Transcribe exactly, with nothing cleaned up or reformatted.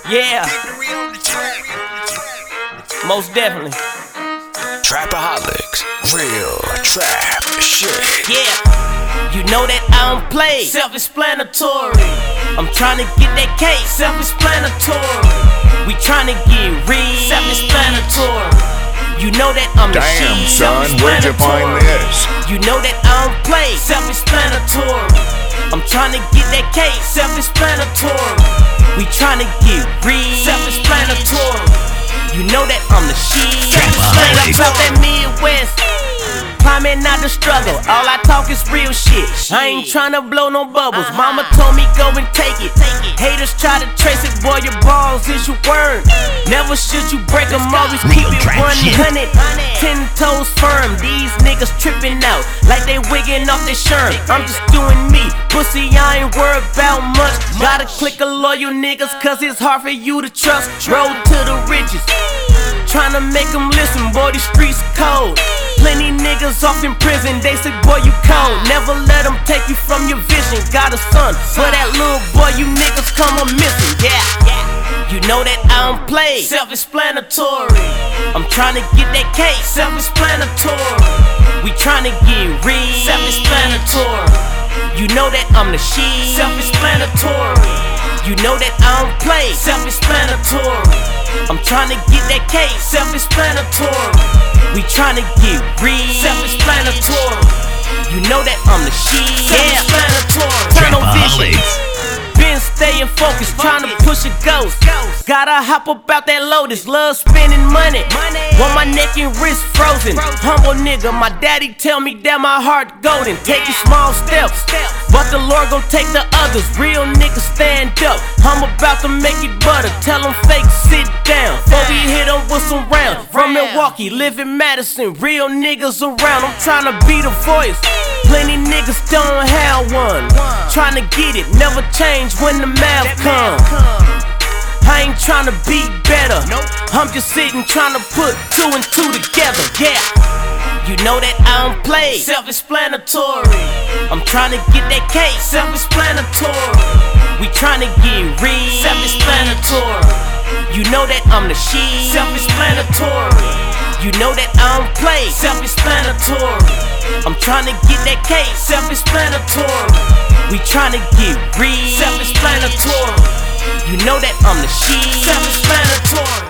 Yeah, most definitely. Trapaholics, real trap shit. Yeah, you know that I don't play. Self-explanatory. I'm trying to get that cake. Self-explanatory. We trying to get real. Self-explanatory. You know that I'm the shit. Damn, son, where'd you find this? You know that I don't play. Self-explanatory. I'm trying to get that cake. Self-explanatory. We trying to get real. Self-explanatory. You know that I'm the shit. Self-explanatory. I'm out that Midwest, climbing out the struggle. All I talk is real shit. I ain't tryna blow no bubbles. Mama told me go and take it. Haters try to trace it, boy, your balls is your word. Never should you break them, always keep it one hundred. Ten toes firm, these niggas tripping out like they wigging off their shirt. I'm just doing me, pussy, I ain't worried about much. Gotta click a loyal niggas, cause it's hard for you to trust. Road to the riches, tryna make them listen, boy, these streets cold. Plenty niggas off in prison, they say, boy, you cold. Never let them take you from your vision. Got a son, for that little boy, you niggas come on missing. Yeah, you know that I don't play. Self-explanatory. I'm tryna get that cake. Self-explanatory. We tryna get real. Self-explanatory. You know that I'm the shit. Self-explanatory. You know that I don't play. Self-explanatory. I'm tryna get that cake. Self-explanatory. We tryna get real. Self-explanatory. You know that I'm the shit. Self-explanatory. Tunnel vision. Been staying focused, tryna push a ghost. Gotta hop up out that Lotus. Love spending money. Want my neck and wrist frozen. Humble nigga, my daddy tell me that my heart golden. Taking small steps, but the Lord gon' take the others. Real niggas stand up. I'm about to make it butter. Tell them fake sit down. Before we hit them with some rounds. From Milwaukee, live in Madison. Real niggas around. I'm tryna be the voice. Plenty niggas don't have one. Tryna get it, never change when the math come. I ain't tryna be better. I'm just sitting tryna put two and two together. Yeah, you know that I don't play. Self-explanatory. I'm tryna get that cake. Self-explanatory. We tryna get real. Self-explanatory. You know that I'm the shit. Self-explanatory. You know that I don't play. Self-explanatory. I'm tryna get that cake. Self-explanatory. We tryna get real. Self-explanatory. You know that I'm the shit. Self-explanatory.